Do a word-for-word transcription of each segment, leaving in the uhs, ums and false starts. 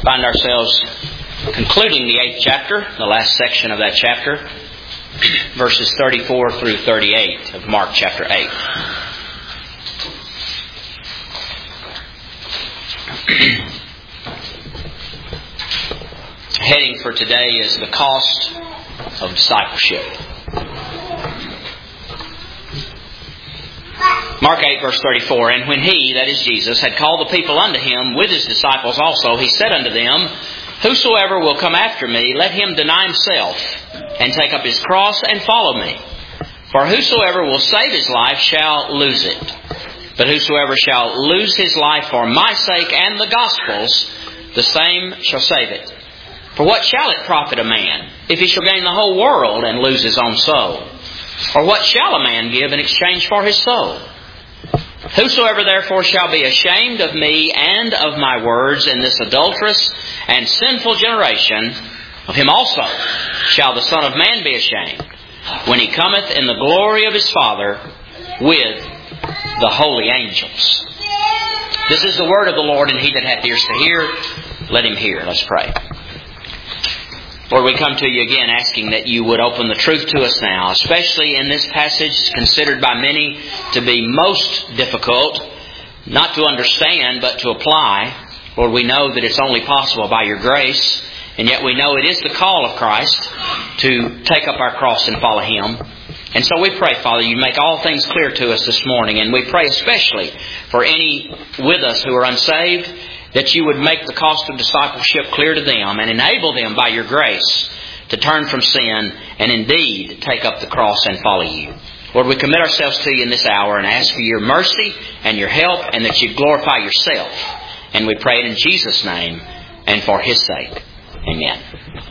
find ourselves concluding the eighth chapter, the last section of that chapter, verses thirty-four through thirty-eight of Mark chapter eight. Heading for today is the cost of discipleship. Mark eight verse thirty-four, And when he, that is Jesus, had called the people unto him with his disciples also, he said unto them, Whosoever will come after me, let him deny himself, and take up his cross, and follow me. For whosoever will save his life shall lose it. But whosoever shall lose his life for my sake and the gospel's, the same shall save it. For what shall it profit a man, if he shall gain the whole world and lose his own soul? Or what shall a man give in exchange for his soul? Whosoever therefore shall be ashamed of me and of my words in this adulterous and sinful generation, of him also shall the Son of Man be ashamed, when he cometh in the glory of his Father with the holy angels. This is the word of the Lord, and he that hath ears to hear, let him hear. Let's pray. Lord, we come to you again asking that you would open the truth to us now, especially in this passage considered by many to be most difficult, not to understand but to apply. Lord, we know that it's only possible by your grace, and yet we know it is the call of Christ to take up our cross and follow Him. And so we pray, Father, you make all things clear to us this morning, and we pray especially for any with us who are unsaved, that you would make the cost of discipleship clear to them and enable them by your grace to turn from sin and indeed take up the cross and follow you. Lord, we commit ourselves to you in this hour and ask for your mercy and your help, and that you glorify yourself. And we pray it in Jesus' name and for His sake. Amen.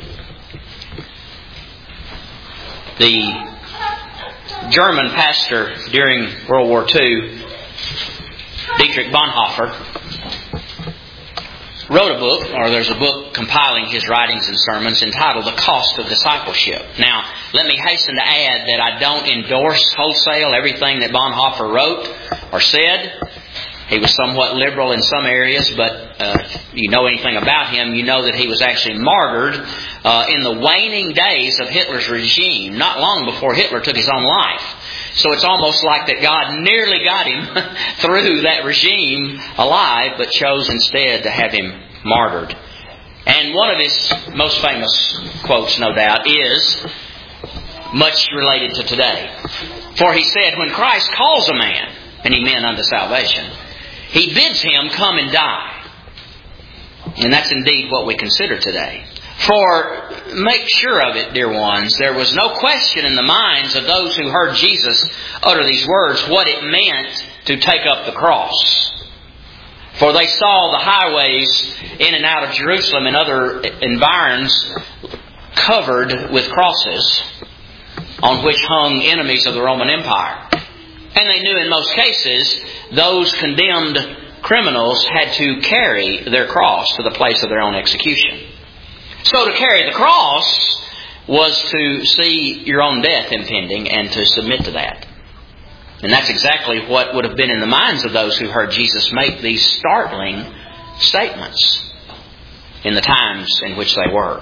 The German pastor during World War Two, Dietrich Bonhoeffer, wrote a book, or there's a book compiling his writings and sermons entitled The Cost of Discipleship. Now, let me hasten to add that I don't endorse wholesale everything that Bonhoeffer wrote or said. He was somewhat liberal in some areas, but uh, if you know anything about him, you know that he was actually martyred uh, in the waning days of Hitler's regime, not long before Hitler took his own life. So it's almost like that God nearly got him through that regime alive, but chose instead to have him martyred. And one of his most famous quotes, no doubt, is much related to today. For he said, when Christ calls a man, and he meant unto salvation, He bids him come and die. And that's indeed what we consider today. For make sure of it, dear ones, there was no question in the minds of those who heard Jesus utter these words what it meant to take up the cross. For they saw the highways in and out of Jerusalem and other environs covered with crosses on which hung enemies of the Roman Empire. And they knew in most cases those condemned criminals had to carry their cross to the place of their own execution. So to carry the cross was to see your own death impending and to submit to that. And that's exactly what would have been in the minds of those who heard Jesus make these startling statements in the times in which they were.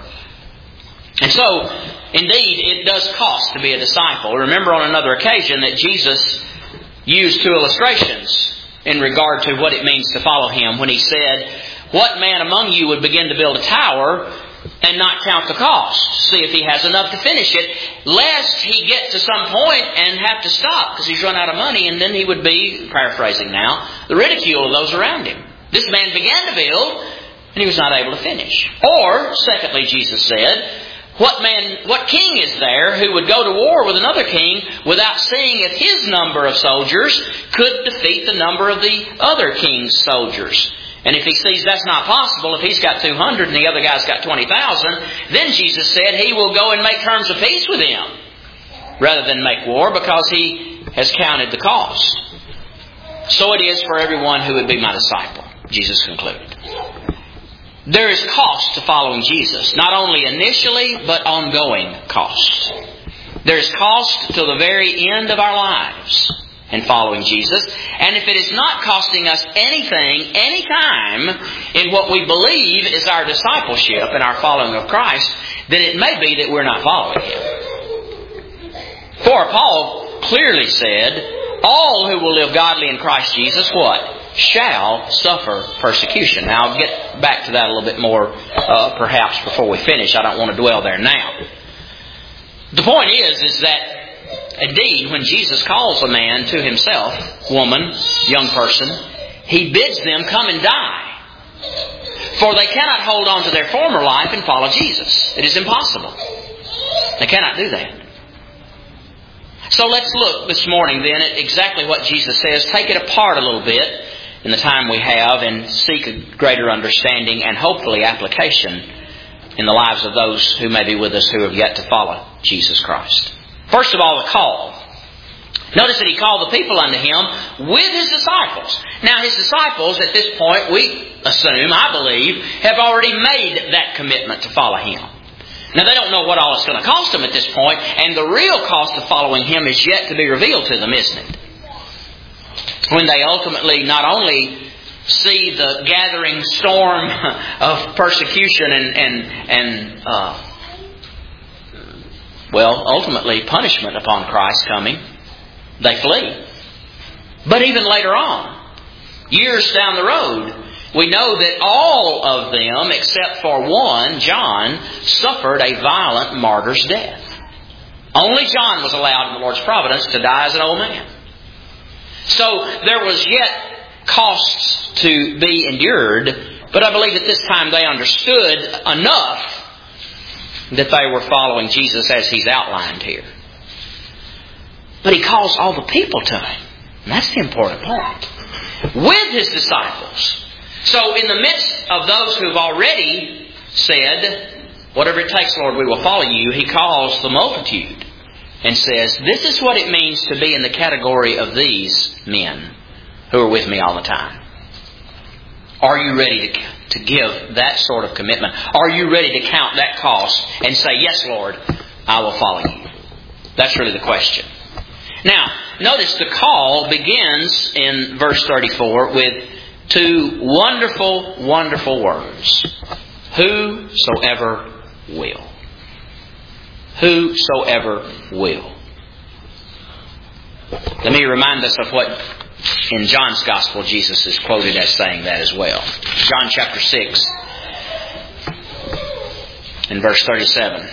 And so, indeed, it does cost to be a disciple. Remember on another occasion that Jesus used two illustrations in regard to what it means to follow Him when He said, What man among you would begin to build a tower and not count the cost, see if he has enough to finish it, lest he get to some point and have to stop because he's run out of money, and then he would be, paraphrasing now, the ridicule of those around him. This man began to build and he was not able to finish. Or, secondly, Jesus said, What man, what king is there who would go to war with another king without seeing if his number of soldiers could defeat the number of the other king's soldiers? And if he sees that's not possible, if he's got two hundred and the other guy's got twenty thousand, then Jesus said he will go and make terms of peace with him rather than make war, because he has counted the cost. So it is for everyone who would be my disciple, Jesus concluded. There is cost to following Jesus, not only initially, but ongoing cost. There is cost till the very end of our lives. in following Jesus. And if it is not costing us anything, any time in what we believe is our discipleship and our following of Christ, then it may be that we're not following Him. For Paul clearly said, all who will live godly in Christ Jesus, what? Shall suffer persecution. Now I'll get back to that a little bit more uh, perhaps before we finish. I don't want to dwell there now. The point is, is that indeed when Jesus calls a man to Himself, woman, young person, He bids them come and die. For they cannot hold on to their former life and follow Jesus. It is impossible. They cannot do that. So let's look this morning then at exactly what Jesus says. Take it apart a little bit in the time we have and seek a greater understanding and hopefully application in the lives of those who may be with us who have yet to follow Jesus Christ. First of all, the call. Notice that He called the people unto Him with His disciples. Now His disciples at this point, we assume, I believe, have already made that commitment to follow Him. Now they don't know what all it's going to cost them at this point, and the real cost of following Him is yet to be revealed to them, isn't it? When they ultimately not only see the gathering storm of persecution and, and, and uh, well, ultimately punishment upon Christ coming, they flee. But even later on, years down the road, we know that all of them, except for one, John, suffered a violent martyr's death. Only John was allowed in the Lord's providence to die as an old man. So there was yet costs to be endured, but I believe at this time they understood enough that they were following Jesus as He's outlined here. But He calls all the people to Him. And that's the important point. With His disciples. So in the midst of those who've already said, whatever it takes, Lord, we will follow You, He calls the multitude and says, this is what it means to be in the category of these men who are with Me all the time. Are you ready to, to give that sort of commitment? Are you ready to count that cost and say, yes, Lord, I will follow You? That's really the question. Now, notice the call begins in verse thirty-four with two wonderful, wonderful words. Whosoever will. Whosoever will. Let me remind us of what in John's Gospel Jesus is quoted as saying that as well. John chapter six and verse thirty-seven.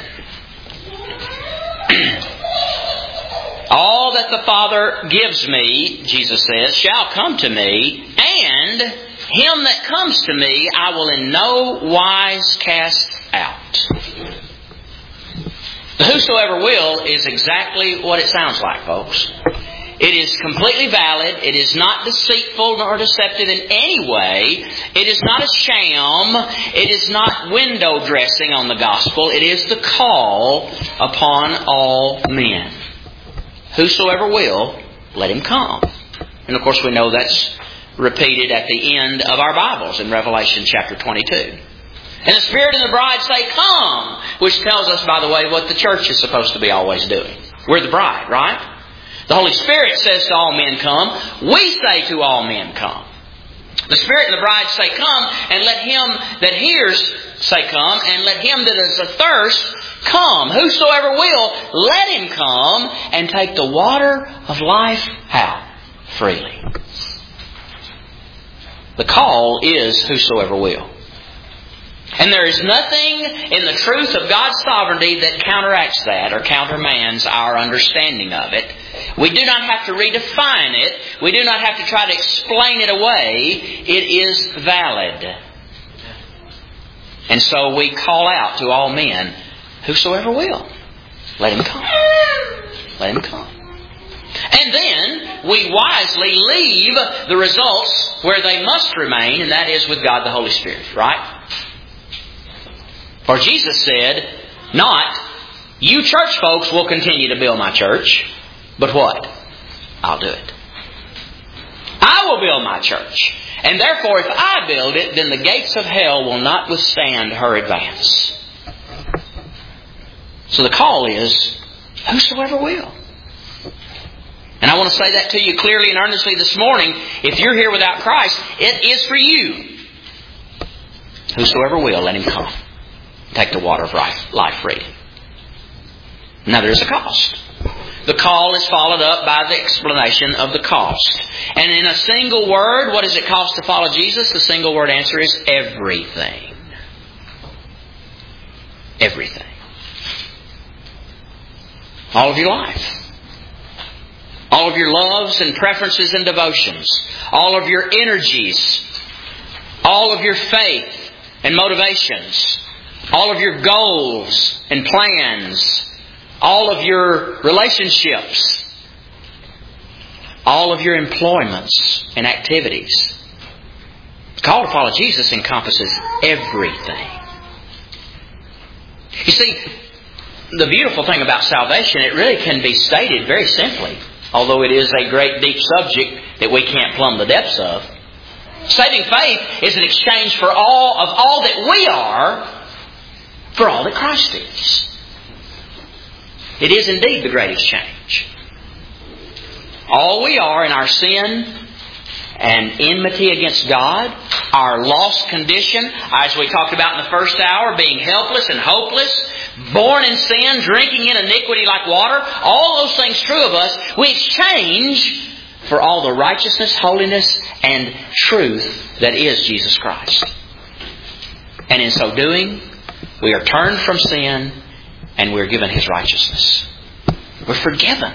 All that the Father gives Me, Jesus says, shall come to Me, and him that comes to Me I will in no wise cast out. The whosoever will is exactly what it sounds like, folks. It is completely valid. It is not deceitful nor deceptive in any way. It is not a sham. It is not window dressing on the gospel. It is the call upon all men. Whosoever will, let him come. And of course we know that's repeated at the end of our Bibles in Revelation chapter twenty-two. And the Spirit and the bride say, come, which tells us, by the way, what the church is supposed to be always doing. We're the bride, right? The Holy Spirit says to all men, come. We say to all men, come. The Spirit and the bride say, come, and let him that hears say, come, and let him that is athirst come. Whosoever will, let him come and take the water of life how? Freely. The call is whosoever will. And there is nothing in the truth of God's sovereignty that counteracts that or countermands our understanding of it. We do not have to redefine it. We do not have to try to explain it away. It is valid. And so we call out to all men, whosoever will, let him come. Let him come. And then we wisely leave the results where they must remain, and that is with God the Holy Spirit, right? For Jesus said, not, you church folks will continue to build my church, but what? I'll do it. I will build my church. And therefore, if I build it, then the gates of hell will not withstand her advance. So the call is, whosoever will. And I want to say that to you clearly and earnestly this morning. If you're here without Christ, it is for you. Whosoever will, let him come. Take the water of life freely. Now there's a cost. The call is followed up by the explanation of the cost. And in a single word, what does it cost to follow Jesus? The single word answer is everything. Everything. All of your life. All of your loves and preferences and devotions. All of your energies. All of your faith and motivations. All of your goals and plans. All of your relationships. All of your employments and activities. The call to follow Jesus encompasses everything. You see, the beautiful thing about salvation, it really can be stated very simply, although it is a great deep subject that we can't plumb the depths of. Saving faith is an exchange for all of all that we are for all that Christ is. It is indeed the great exchange. All we are in our sin and enmity against God, our lost condition, as we talked about in the first hour, being helpless and hopeless, born in sin, drinking in iniquity like water, all those things true of us, we exchange for all the righteousness, holiness, and truth that is Jesus Christ. And in so doing, we are turned from sin and we're given His righteousness. We're forgiven.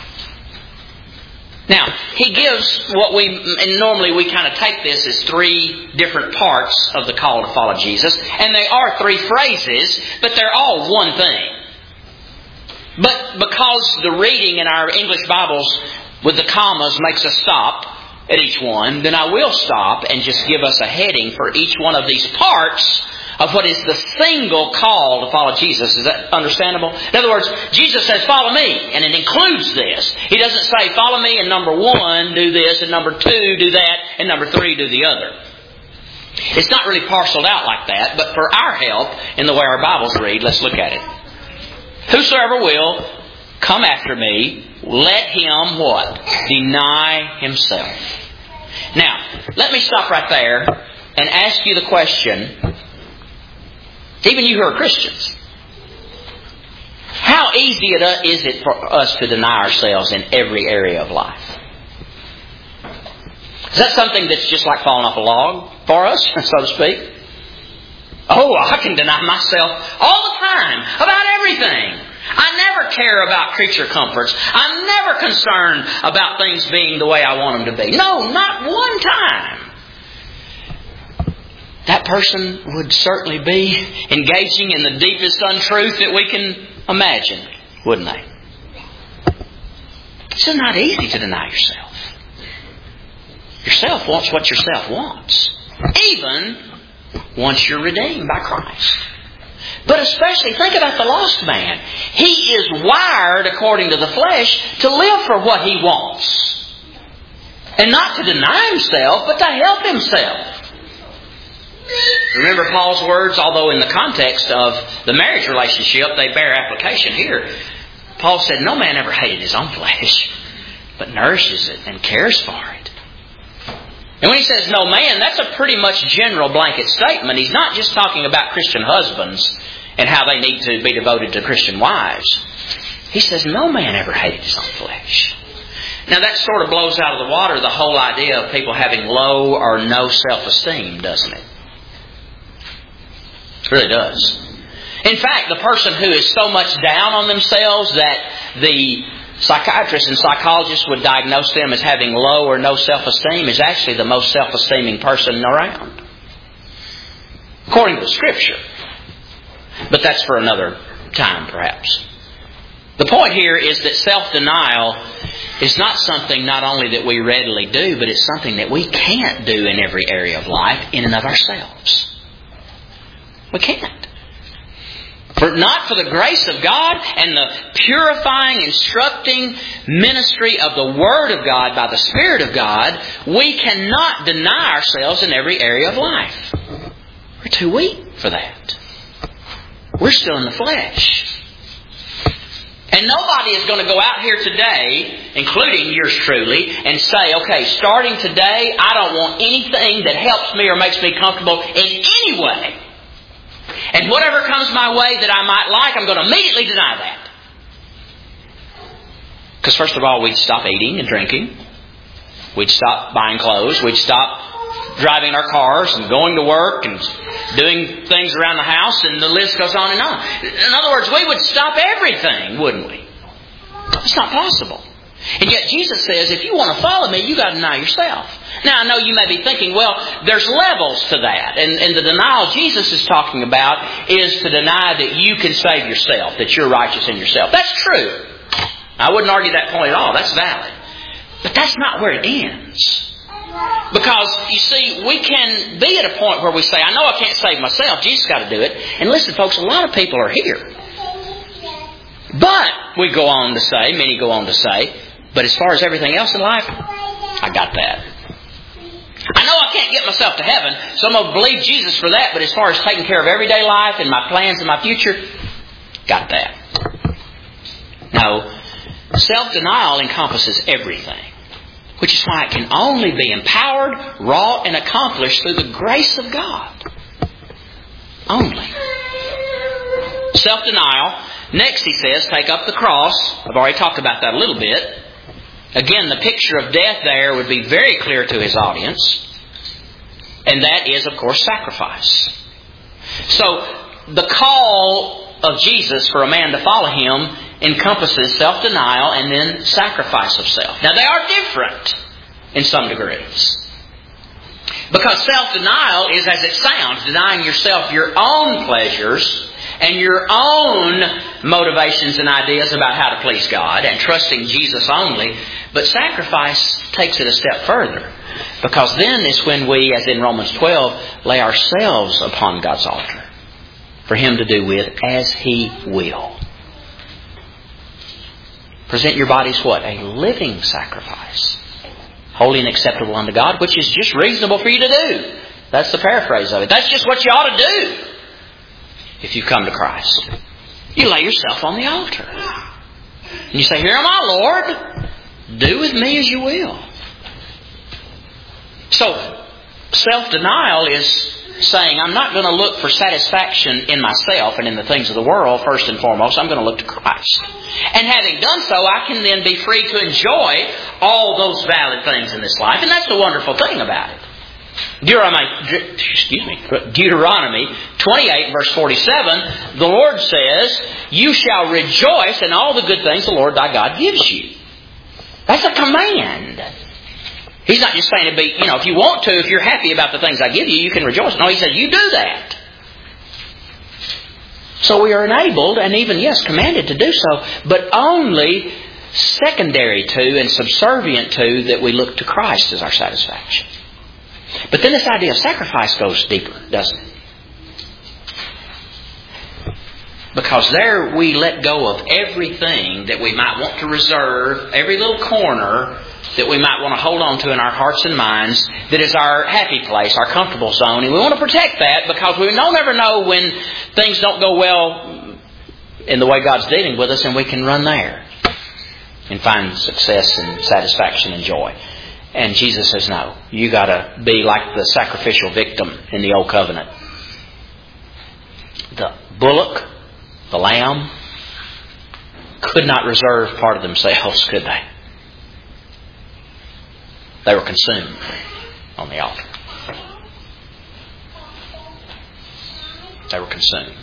Now, He gives what we, and normally we kind of take this as three different parts of the call to follow Jesus. And they are three phrases, but they're all one thing. But because the reading in our English Bibles with the commas makes us stop at each one, then I will stop and just give us a heading for each one of these parts of what is the single call to follow Jesus. Is that understandable? In other words, Jesus says, follow me, and it includes this. He doesn't say, follow me, and number one, do this, and number two, do that, and number three, do the other. It's not really parceled out like that, but for our help in the way our Bibles read, let's look at it. Whosoever will come after me, let him what? Deny himself. Now, let me stop right there and ask you the question, even you who are Christians, how easy it is it for us to deny ourselves in every area of life? Is that something that's just like falling off a log for us, so to speak? Oh, I can deny myself all the time about everything. I never care about creature comforts. I'm never concerned about things being the way I want them to be. No, not one time. That person would certainly be engaging in the deepest untruth that we can imagine, wouldn't they? It's just not easy to deny yourself. Yourself wants what yourself wants, even once you're redeemed by Christ. But especially, think about the lost man. He is wired, according to the flesh, to live for what he wants. And not to deny himself, but to help himself. Remember Paul's words, although in the context of the marriage relationship, they bear application here. Paul said, no man ever hated his own flesh, but nourishes it and cares for it. And when he says no man, that's a pretty much general blanket statement. He's not just talking about Christian husbands and how they need to be devoted to Christian wives. He says no man ever hated his own flesh. Now that sort of blows out of the water the whole idea of people having low or no self-esteem, doesn't it? It really does. In fact, the person who is so much down on themselves that the psychiatrists and psychologists would diagnose them as having low or no self-esteem is actually the most self-esteeming person around, according to Scripture. But that's for another time, perhaps. The point here is that self-denial is not something not only that we readily do, but it's something that we can't do in every area of life in and of ourselves. We can't. For not for the grace of God and the purifying, instructing ministry of the Word of God by the Spirit of God, we cannot deny ourselves in every area of life. We're too weak for that. We're still in the flesh. And nobody is going to go out here today, including yours truly, and say, okay, starting today, I don't want anything that helps me or makes me comfortable in any way. And whatever comes my way that I might like, I'm going to immediately deny that. Because first of all, we'd stop eating and drinking. We'd stop buying clothes. We'd stop driving our cars and going to work and doing things around the house, and the list goes on and on. In other words, we would stop everything, wouldn't we? It's not possible. And yet Jesus says, if you want to follow me, you've got to deny yourself. Now, I know you may be thinking, well, there's levels to that. And, and the denial Jesus is talking about is to deny that you can save yourself, that you're righteous in yourself. That's true. I wouldn't argue that point at all. That's valid. But that's not where it ends. Because, you see, we can be at a point where we say, I know I can't save myself. Jesus got to do it. And listen, folks, a lot of people are here. But, we go on to say, many go on to say, but as far as everything else in life, I got that. I know I can't get myself to heaven, so I'm going to believe Jesus for that. But as far as taking care of everyday life and my plans and my future, got that. No, self-denial encompasses everything. Which is why it can only be empowered, wrought, and accomplished through the grace of God. Only. Self-denial. Next, he says, take up the cross. I've already talked about that a little bit. Again, the picture of death there would be very clear to his audience. And that is, of course, sacrifice. So, the call of Jesus for a man to follow Him encompasses self-denial and then sacrifice of self. Now, they are different in some degrees. Because self-denial is, as it sounds, denying yourself your own pleasures and your own motivations and ideas about how to please God and trusting Jesus only. But sacrifice takes it a step further. Because then is when we, as in Romans twelve, lay ourselves upon God's altar for Him to do with as He will. Present your bodies what? A living sacrifice. Holy and acceptable unto God, which is just reasonable for you to do. That's the paraphrase of it. That's just what you ought to do if you come to Christ. You lay yourself on the altar. And you say, here am I, Lord. Do with me as you will. So, self-denial is saying, I'm not going to look for satisfaction in myself and in the things of the world first and foremost. I'm going to look to Christ. And having done so, I can then be free to enjoy all those valid things in this life. And that's the wonderful thing about it. Deuteronomy, excuse me, Deuteronomy twenty-eight, verse forty-seven, the Lord says, you shall rejoice in all the good things the Lord thy God gives you. That's a command. He's not just saying to be, you know, if you want to, if you're happy about the things I give you, you can rejoice. No, He said, you do that. So we are enabled and even, yes, commanded to do so, but only secondary to and subservient to that we look to Christ as our satisfaction. But then this idea of sacrifice goes deeper, doesn't it? Because there we let go of everything that we might want to reserve, every little corner that we might want to hold on to in our hearts and minds that is our happy place, our comfortable zone. And we want to protect that because we don't ever know when things don't go well in the way God's dealing with us, and we can run there and find success and satisfaction and joy. And Jesus says, no, you got to be like the sacrificial victim in the Old Covenant. The bullock, the lamb, could not reserve part of themselves, could they? They were consumed on the altar. They were consumed.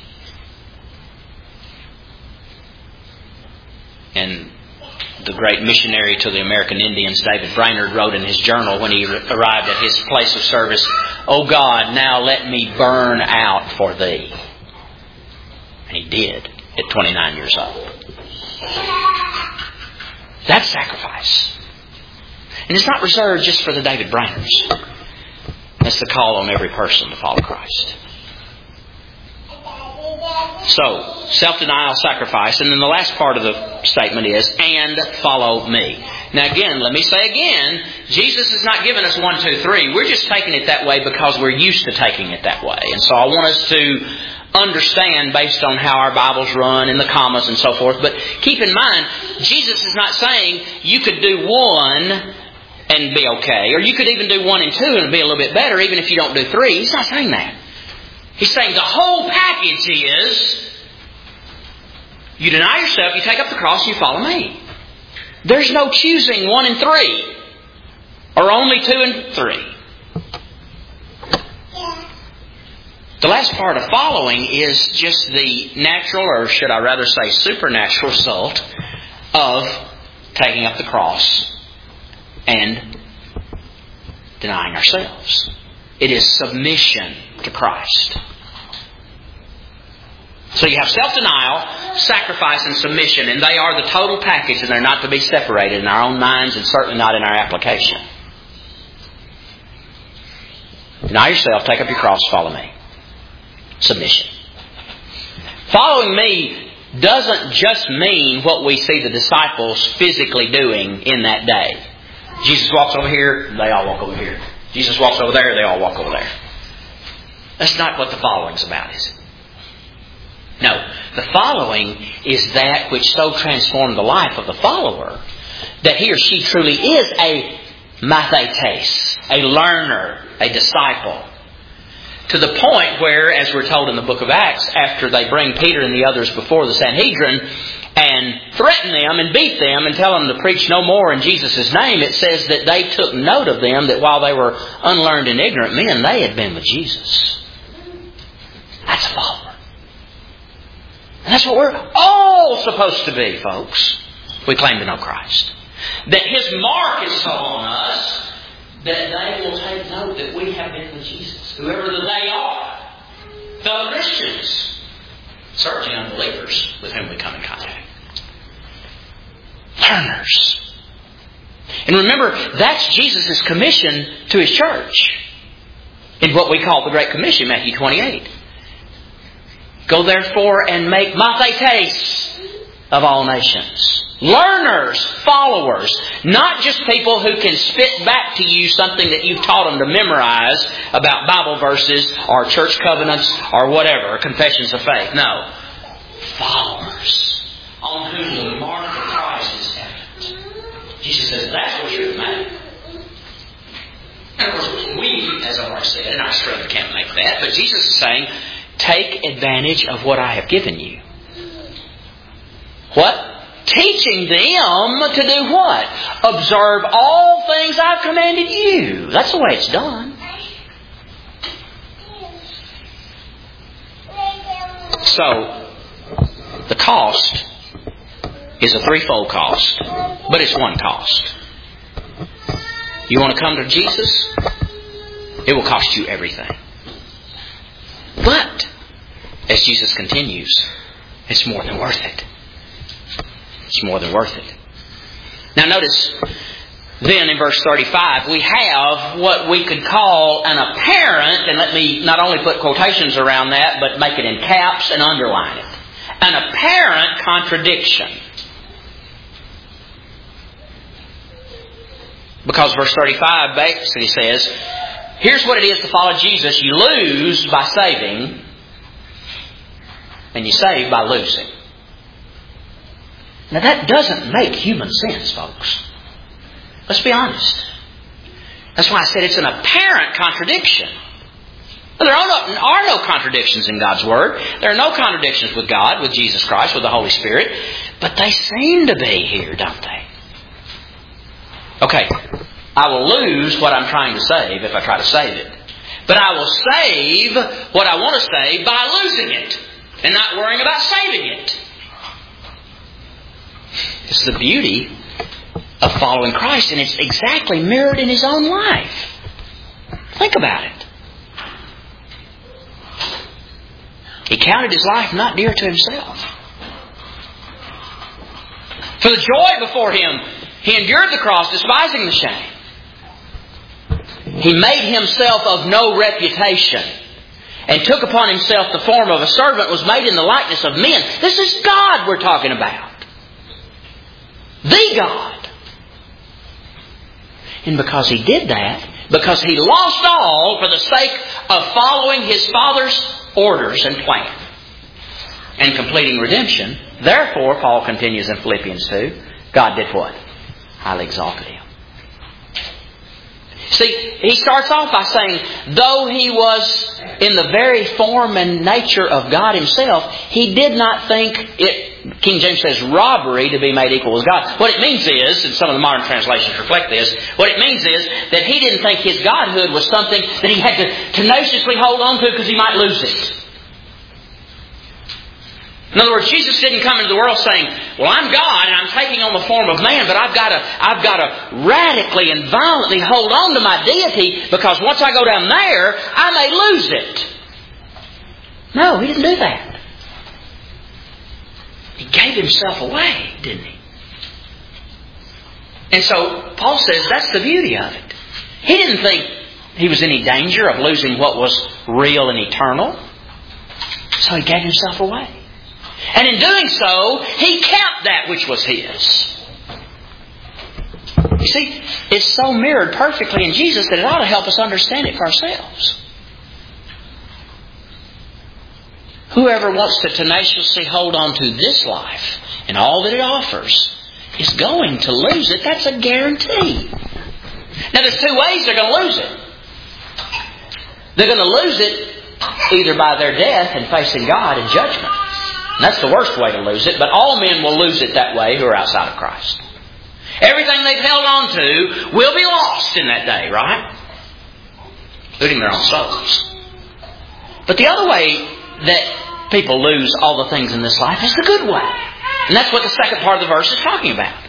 And the great missionary to the American Indians, David Brainerd, wrote in his journal when he arrived at his place of service, "O God, now let me burn out for Thee." And he did at twenty-nine years old. That's sacrifice. And it's not reserved just for the David Brainers. That's the call on every person to follow Christ. So, self-denial, sacrifice. And then the last part of the statement is, and follow me. Now again, let me say again, Jesus has not given us one, two, three. We're just taking it that way because we're used to taking it that way. And so I want us to understand based on how our Bibles run and the commas and so forth. But keep in mind, Jesus is not saying you could do one and be okay. Or you could even do one and two and be a little bit better even if you don't do three. He's not saying that. He's saying the whole package is you deny yourself, you take up the cross, and you follow me. There's no choosing one and three. Or only two and three. The last part of following is just the natural, or should I rather say supernatural result of taking up the cross and denying ourselves. It is submission to Christ. So you have self-denial, sacrifice, and submission, and they are the total package, and they're not to be separated in our own minds and certainly not in our application. Deny yourself, take up your cross, follow me. Submission. Following me doesn't just mean what we see the disciples physically doing in that day. Jesus walks over here, they all walk over here. Jesus walks over there, they all walk over there. That's not what the following's about, is it? No. The following is that which so transformed the life of the follower that he or she truly is a mathetes, a learner, a disciple. To the point where, as we're told in the book of Acts, after they bring Peter and the others before the Sanhedrin and threaten them and beat them and tell them to preach no more in Jesus' name, it says that they took note of them, that while they were unlearned and ignorant men, they had been with Jesus. That's a follower. And that's what we're all supposed to be, folks. We claim to know Christ. That His mark is so on us that they will take note that we have been with Jesus. Whoever they are. Fellow Christians. Certainly unbelievers with whom we come in contact. Learners. And remember, that's Jesus' commission to His church. In what we call the Great Commission, Matthew twenty-eight. Go therefore and make mathetes of all nations. Learners, followers, not just people who can spit back to you something that you've taught them to memorize about Bible verses or church covenants or whatever, or confessions of faith. No. Followers on whom the mark of Christ is evident. Jesus says that's what you're to make. And of course, we, as I've already said, and I certainly can't make that, but Jesus is saying, take advantage of what I have given you. What? Teaching them to do what? Observe all things I've commanded you. That's the way it's done. So, the cost is a threefold cost, but it's one cost. You want to come to Jesus? It will cost you everything. But, as Jesus continues, it's more than worth it. It's more than worth it. Now notice, then in verse thirty-five, we have what we could call an apparent, and let me not only put quotations around that, but make it in caps and underline it. An apparent contradiction. Because verse thirty-five basically says, here's what it is to follow Jesus. You lose by saving, and you save by losing. Now that doesn't make human sense, folks. Let's be honest. That's why I said it's an apparent contradiction. Well, there are no, are no contradictions in God's Word. There are no contradictions with God, with Jesus Christ, with the Holy Spirit. But they seem to be here, don't they? Okay, I will lose what I'm trying to save if I try to save it. But I will save what I want to save by losing it and not worrying about saving it. It's the beauty of following Christ, and it's exactly mirrored in His own life. Think about it. He counted His life not dear to Himself. For the joy before Him, He endured the cross, despising the shame. He made Himself of no reputation and took upon Himself the form of a servant, was made in the likeness of men. This is God we're talking about. The God. And because He did that, because He lost all for the sake of following His Father's orders and plan and completing redemption, therefore, Paul continues in Philippians two, God did what? Highly exalted Him. See, he starts off by saying, though He was in the very form and nature of God Himself, He did not think it, King James says, robbery to be made equal with God. What it means is, and some of the modern translations reflect this, what it means is that He didn't think His Godhood was something that He had to tenaciously hold on to because He might lose it. In other words, Jesus didn't come into the world saying, well, I'm God and I'm taking on the form of man, but I've got to, I've got to radically and violently hold on to my deity because once I go down there, I may lose it. No, He didn't do that. He gave Himself away, didn't He? And so Paul says that's the beauty of it. He didn't think He was in any danger of losing what was real and eternal. So He gave Himself away. And in doing so, He kept that which was His. You see, it's so mirrored perfectly in Jesus that it ought to help us understand it for ourselves. Whoever wants to tenaciously hold on to this life and all that it offers is going to lose it. That's a guarantee. Now there's two ways they're going to lose it. They're going to lose it either by their death and facing God in judgment. And that's the worst way to lose it, but all men will lose it that way who are outside of Christ. Everything they've held on to will be lost in that day, right? Including their own souls. But the other way that people lose all the things in this life is the good way. And that's what the second part of the verse is talking about.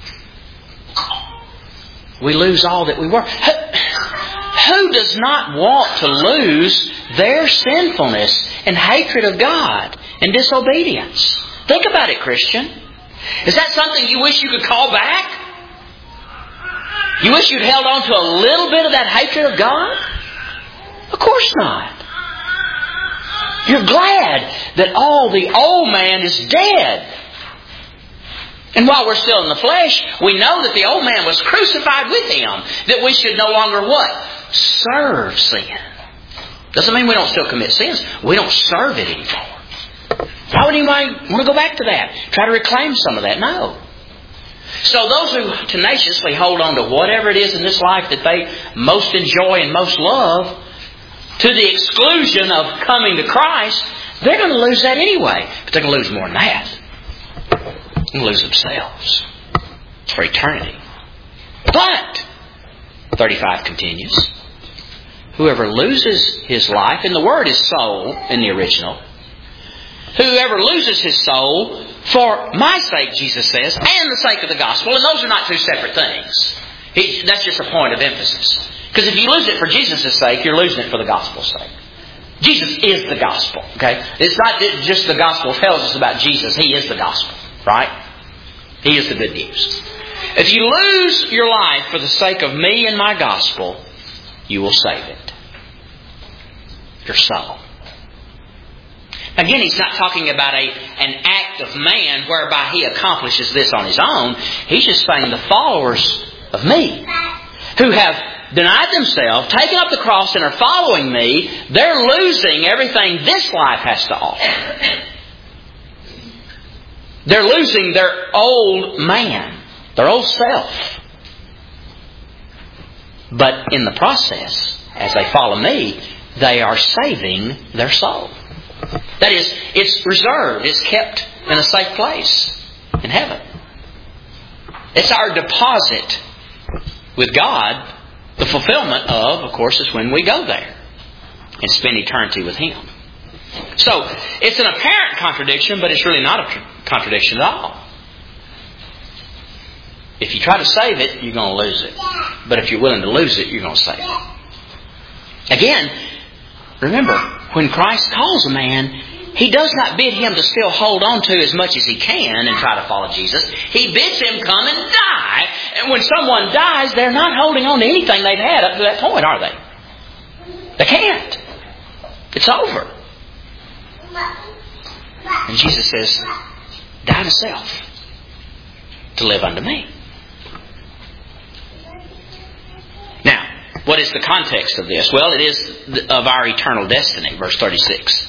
We lose all that we were. Who does not want to lose their sinfulness and hatred of God and disobedience? Think about it, Christian. Is that something you wish you could call back? You wish you'd held on to a little bit of that hatred of God? Of course not. You're glad that all the old man is dead. And while we're still in the flesh, we know that the old man was crucified with Him. That we should no longer what? Serve sin. Doesn't mean we don't still commit sins. We don't serve it anymore. Why would anybody want to go back to that? Try to reclaim some of that? No. So those who tenaciously hold on to whatever it is in this life that they most enjoy and most love, to the exclusion of coming to Christ, they're going to lose that anyway. But they're going to lose more than that. They're going to lose themselves for eternity. But, thirty-five continues, whoever loses his life, and the word is soul in the original, whoever loses his soul for my sake, Jesus says, and the sake of the gospel, and those are not two separate things. He, that's just a point of emphasis. Because if you lose it for Jesus' sake, you're losing it for the gospel's sake. Jesus is the gospel. Okay, it's not just the gospel tells us about Jesus. He is the gospel, right? He is the good news. If you lose your life for the sake of me and my gospel, you will save it. Your soul. Again, he's not talking about a, an act of man whereby he accomplishes this on his own. He's just saying the followers of me who have denied themselves, taken up the cross, and are following me, they're losing everything this life has to offer. They're losing their old man, their old self. But in the process, as they follow me, they are saving their soul. That is, it's reserved, it's kept in a safe place in heaven. It's our deposit with God. The fulfillment of, of course, is when we go there and spend eternity with Him. So, it's an apparent contradiction, but it's really not a contradiction at all. If you try to save it, you're going to lose it. But if you're willing to lose it, you're going to save it. Again, remember, when Christ calls a man, He does not bid him to still hold on to as much as he can and try to follow Jesus. He bids him come and die. And when someone dies, they're not holding on to anything they've had up to that point, are they? They can't. It's over. And Jesus says, die to self to live unto me. What is the context of this? Well, it is of our eternal destiny, verse thirty-six.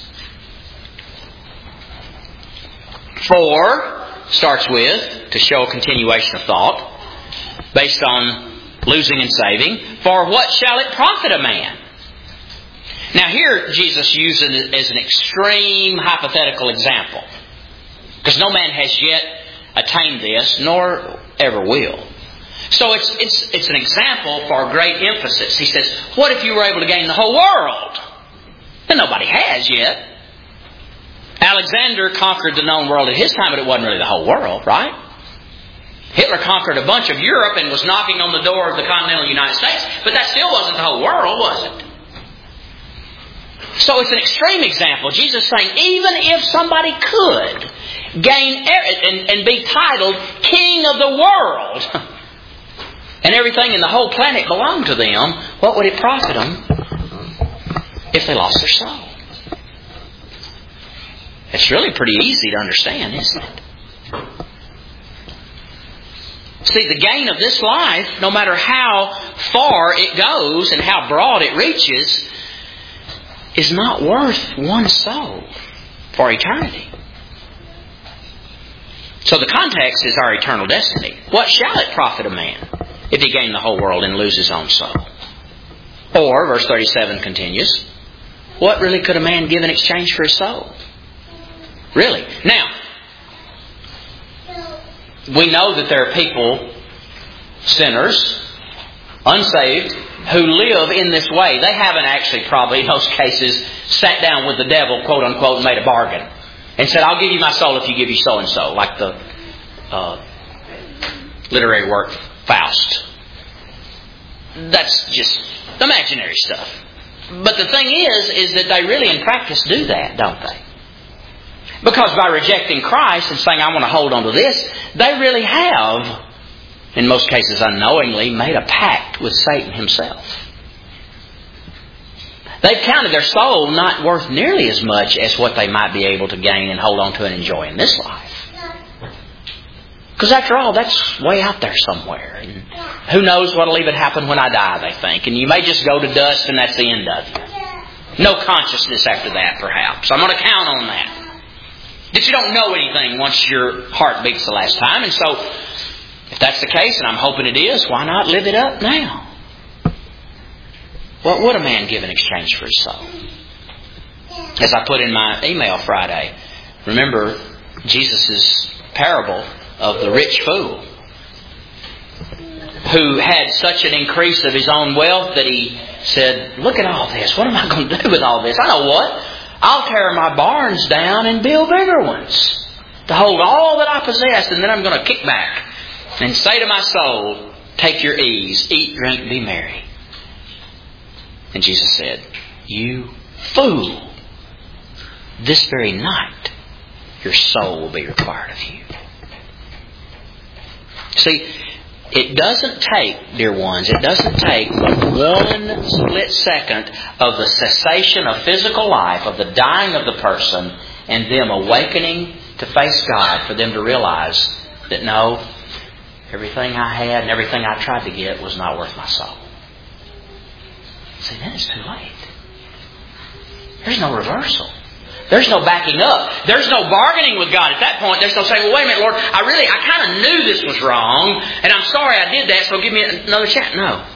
For starts with, to show a continuation of thought, based on losing and saving. For what shall it profit a man? Now here Jesus uses it as an extreme hypothetical example. Because no man has yet attained this, nor ever will. So it's, it's, it's an example for great emphasis. He says, what if you were able to gain the whole world? And nobody has yet. Alexander conquered the known world at his time, but it wasn't really the whole world, right? Hitler conquered a bunch of Europe and was knocking on the door of the continental United States, but that still wasn't the whole world, was it? So it's an extreme example. Jesus is saying, even if somebody could gain and, and be titled King of the world, and everything in the whole planet belonged to them, what would it profit them if they lost their soul? It's really pretty easy to understand, isn't it? See, the gain of this life, no matter how far it goes and how broad it reaches, is not worth one soul for eternity. So the context is our eternal destiny. What shall it profit a man if he gain the whole world and lose his own soul? Or, verse thirty-seven continues, what really could a man give in exchange for his soul? Really? Now, we know that there are people, sinners, unsaved, who live in this way. They haven't actually probably, in most cases, sat down with the devil, quote unquote, and made a bargain. And said, I'll give you my soul if you give you so-and-so. Like the uh, literary work, Faust. That's just imaginary stuff. But the thing is, is that they really in practice do that, don't they? Because by rejecting Christ and saying, I want to hold on to this, they really have, in most cases unknowingly, made a pact with Satan himself. They've counted their soul not worth nearly as much as what they might be able to gain and hold on to and enjoy in this life. Because after all, that's way out there somewhere. And who knows what will even happen when I die, they think. And you may just go to dust and that's the end of you. No consciousness after that, perhaps. I'm going to count on that. That you don't know anything once your heart beats the last time. And so, if that's the case, and I'm hoping it is, why not live it up now? What would a man give in exchange for his soul? As I put in my email Friday, remember Jesus' parable of the rich fool who had such an increase of his own wealth that he said, look at all this. What am I going to do with all this? I know what. I'll tear my barns down and build bigger ones to hold all that I possess, and then I'm going to kick back and say to my soul, take your ease, eat, drink, be merry. And Jesus said, you fool, this very night your soul will be required of you. See, it doesn't take, dear ones, it doesn't take but one split second of the cessation of physical life, of the dying of the person, and them awakening to face God for them to realize that no, everything I had and everything I tried to get was not worth my soul. See, then it's too late. There's no reversal. There's no backing up. There's no bargaining with God. At that point, there's no saying, well, wait a minute, Lord, I really, I kind of knew this was wrong, and I'm sorry I did that, so give me another chance. No.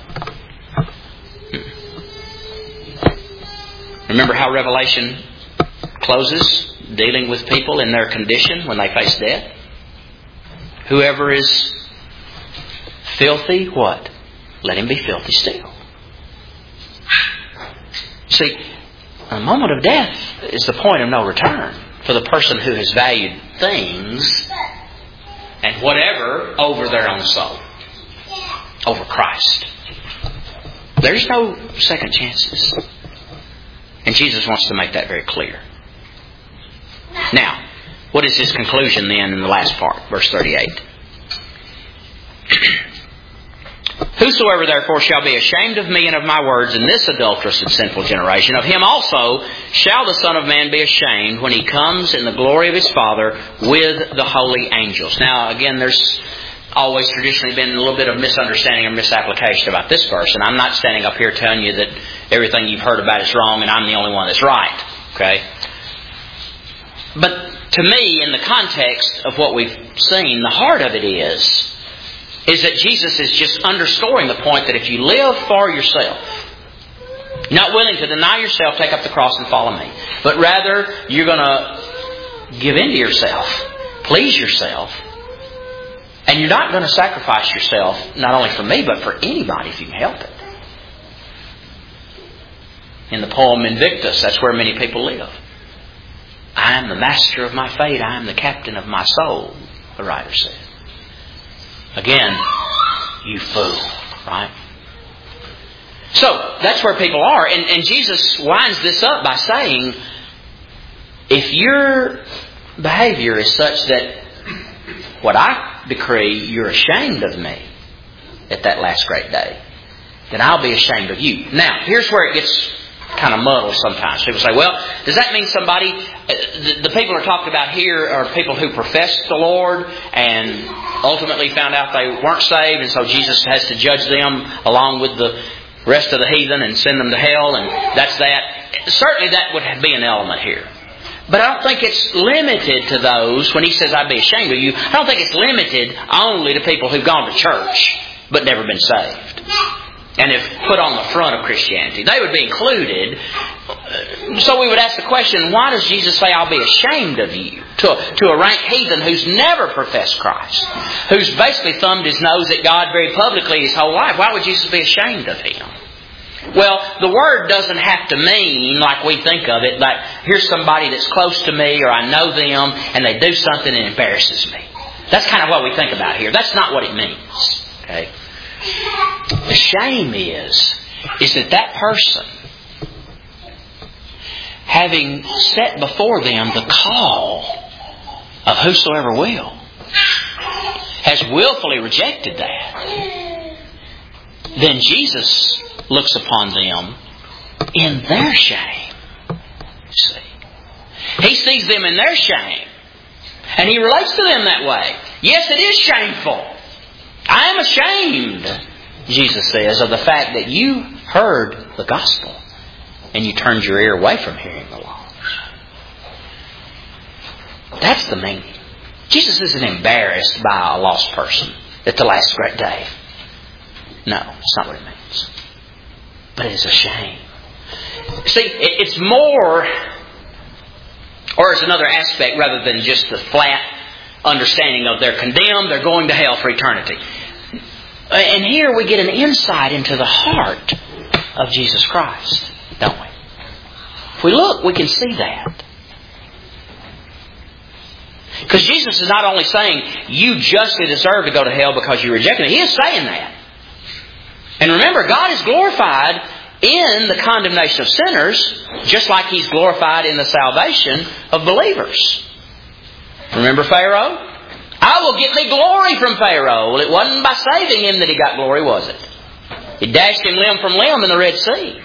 Remember how Revelation closes, dealing with people in their condition when they face death? Whoever is filthy, what? Let him be filthy still. See, a moment of death is the point of no return for the person who has valued things and whatever over their own soul, over Christ. There's no second chances. And Jesus wants to make that very clear. Now, what is his conclusion then in the last part, verse thirty-eight? Whosoever therefore shall be ashamed of me and of my words in this adulterous and sinful generation, of him also shall the Son of Man be ashamed when he comes in the glory of his Father with the holy angels. Now, again, there's always traditionally been a little bit of misunderstanding or misapplication about this verse. And I'm not standing up here telling you that everything you've heard about is wrong and I'm the only one that's right. Okay? But to me, in the context of what we've seen, the heart of it is, is that Jesus is just underscoring the point that if you live for yourself, not willing to deny yourself, take up the cross and follow me, but rather you're going to give in to yourself, please yourself, and you're not going to sacrifice yourself, not only for me, but for anybody if you can help it. In the poem Invictus, that's where many people live. I am the master of my fate. I am the captain of my soul, the writer said. Again, you fool, right? So, that's where people are. And, and Jesus winds this up by saying, if your behavior is such that what I decree, you're ashamed of me at that last great day, then I'll be ashamed of you. Now, here's where it gets kind of muddled sometimes. People say, well, does that mean somebody, the, the people are talked about here are people who professed the Lord and ultimately found out they weren't saved, and so Jesus has to judge them along with the rest of the heathen and send them to hell, and that's that. Certainly that would be an element here. But I don't think it's limited to those, when he says I'd be ashamed of you, I don't think it's limited only to people who've gone to church but never been saved and have put on the front of Christianity. They would be included. So we would ask the question, why does Jesus say I'll be ashamed of you? To, to a rank heathen who's never professed Christ, who's basically thumbed his nose at God very publicly his whole life. Why would Jesus be ashamed of him? Well, the word doesn't have to mean, like we think of it, like here's somebody that's close to me or I know them and they do something that embarrasses me. That's kind of what we think about here. That's not what it means. Okay? The shame is, is that that person, having set before them the call of whosoever will, has willfully rejected that. Then Jesus looks upon them in their shame. See? He sees them in their shame. And He relates to them that way. Yes, it is shameful. I am ashamed, Jesus says, of the fact that you heard the gospel and you turned your ear away from hearing the law. That's the meaning. Jesus isn't embarrassed by a lost person at the last great day. No, that's not what it means. But it is a shame. See, it's more, or it's another aspect rather than just the flat understanding of they're condemned, they're going to hell for eternity. And here we get an insight into the heart of Jesus Christ, don't we? If we look, we can see that. Because Jesus is not only saying you justly deserve to go to hell because you rejected it. He is saying that. And remember, God is glorified in the condemnation of sinners, just like He's glorified in the salvation of believers. Remember Pharaoh? I will get me glory from Pharaoh. Well, it wasn't by saving him that he got glory, was it? He dashed him limb from limb in the Red Sea.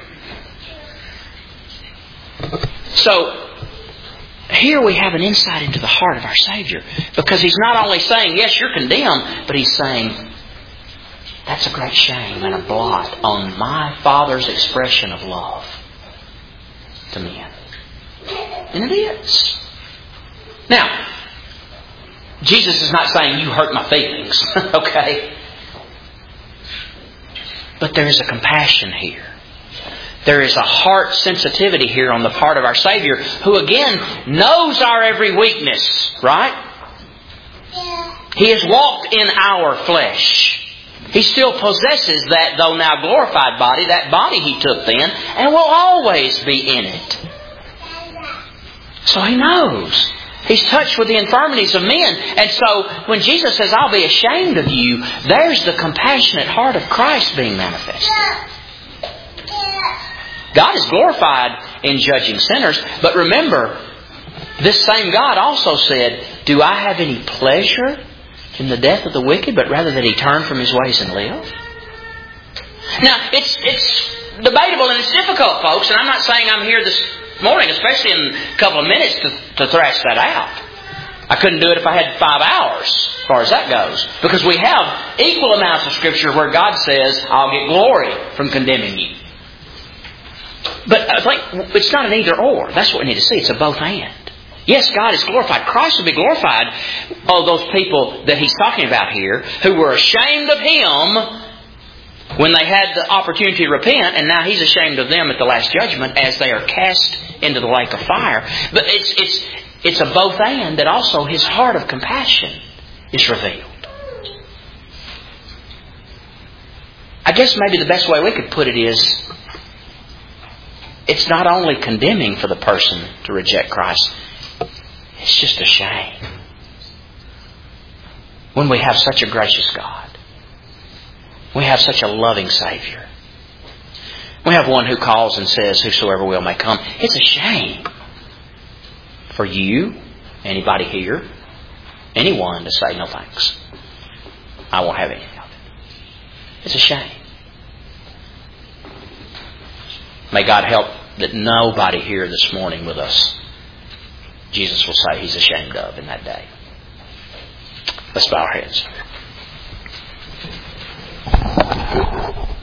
So, here we have an insight into the heart of our Savior. Because He's not only saying, yes, you're condemned, but He's saying, that's a great shame and a blot on my Father's expression of love to men. And it is. Now, Jesus is not saying you hurt my feelings, okay? But there is a compassion here. There is a heart sensitivity here on the part of our Savior, who again knows our every weakness, right? He has walked in our flesh. He still possesses that, though now glorified body, that body He took then, and will always be in it. So He knows. He's touched with the infirmities of men. And so when Jesus says, I'll be ashamed of you, there's the compassionate heart of Christ being manifested. God is glorified in judging sinners. But remember, this same God also said, do I have any pleasure in the death of the wicked, but rather that he turn from his ways and live? Now, it's, it's debatable and it's difficult, folks. And I'm not saying I'm here this morning, especially in a couple of minutes, to, to thrash that out. I couldn't do it if I had five hours, as far as that goes. Because we have equal amounts of Scripture where God says, I'll get glory from condemning you. But I think it's not an either or. That's what we need to see. It's a both and. Yes, God is glorified. Christ will be glorified. All those people that He's talking about here who were ashamed of Him when they had the opportunity to repent, and now He's ashamed of them at the last judgment as they are cast into the lake of fire. But it's it's it's a both and that also His heart of compassion is revealed. I guess maybe the best way we could put it is, it's not only condemning for the person to reject Christ, it's just a shame. When we have such a gracious God, we have such a loving Savior, we have one who calls and says, whosoever will may come. It's a shame for you, anybody here, anyone to say no thanks. I won't have any of it. It's a shame. May God help that nobody here this morning with us, Jesus will say He's ashamed of in that day. Let's bow our heads.